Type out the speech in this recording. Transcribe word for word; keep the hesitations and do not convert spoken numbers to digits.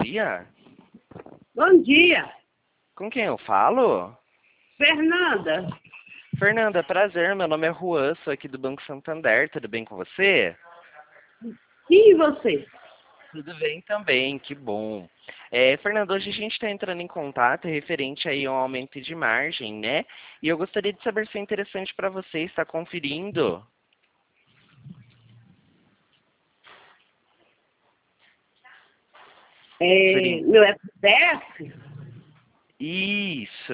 dia. Bom dia, Com quem eu falo? Fernanda. Fernanda, prazer. Meu nome é Juan, sou aqui do Banco Santander. Tudo bem com você? E você? Tudo bem também, que bom. É, Fernanda, hoje a gente está entrando em contato referente aí ao aumento de margem, né? E eu gostaria de saber se é interessante para você estar conferindo. É, Seria... meu F P S? Isso.